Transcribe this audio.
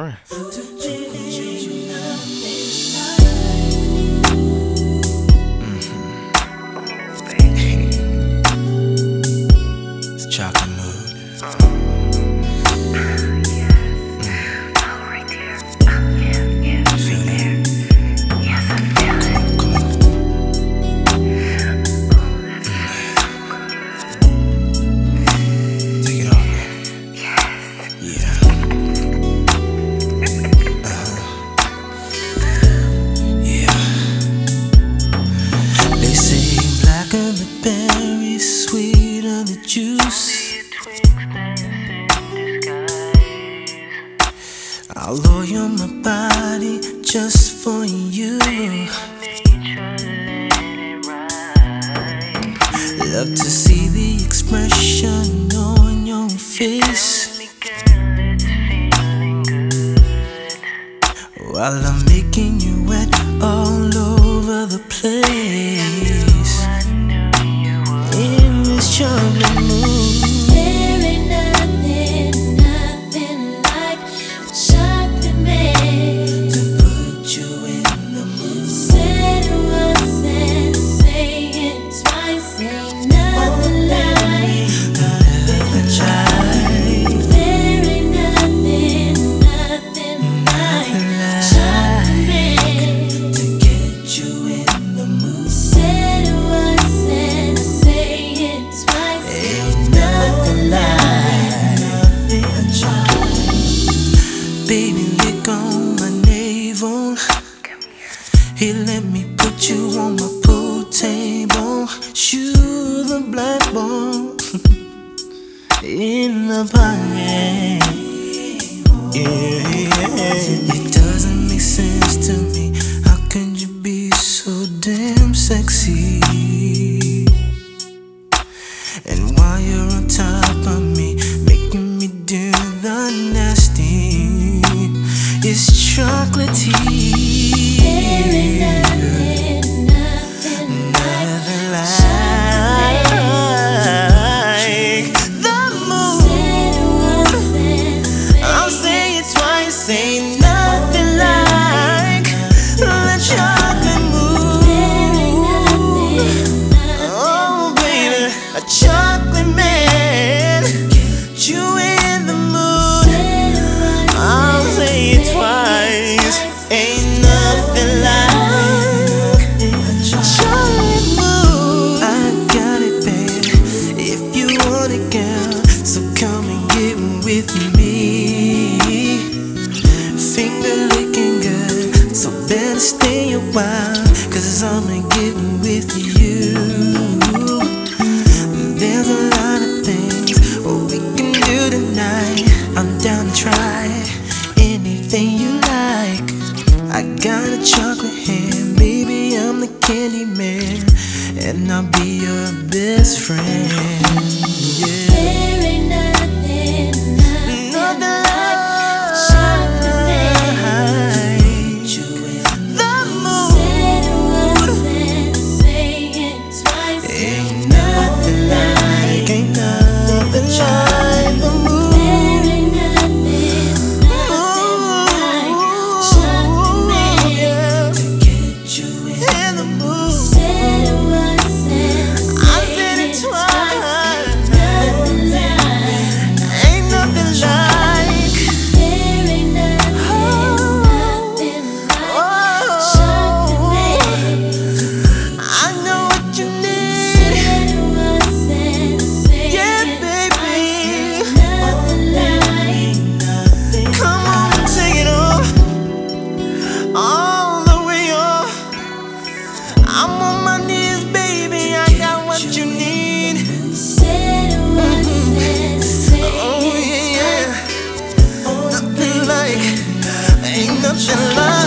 Prince. It's chocolate mood. Feel that? Come on. Take it off, man. Yeah. Yeah. They say blackberry sweeter the juice. I'll oil my body just for you. Love to see the expression on your face while I'm making you wet all over the place. In this chocolate mood. Baby, lick on my navel. He let me put you on my pool table. Shoe the black ball in the pocket. Yeah. It doesn't make sense to me. How can you be so damn sexy? And while you're on top of me, making me do the nasty, it's chocolatey. Nothing like the mood. I'll say it twice, ain't nothing like the chocolate mood. Oh baby, a chocolate man, you in the mood. I'll say it twice, ain't nothing like a chocolate mood. I got it, babe, if you want it, girl. So come and get with me. Finger licking good, so better stay a while, 'cause I'ma get with you. There's a lot of things we can do tonight. I'm down to try anything you like. I got a chocolate hand, baby, I'm the candy man, and I'll be your best friend. Yeah. Nothing like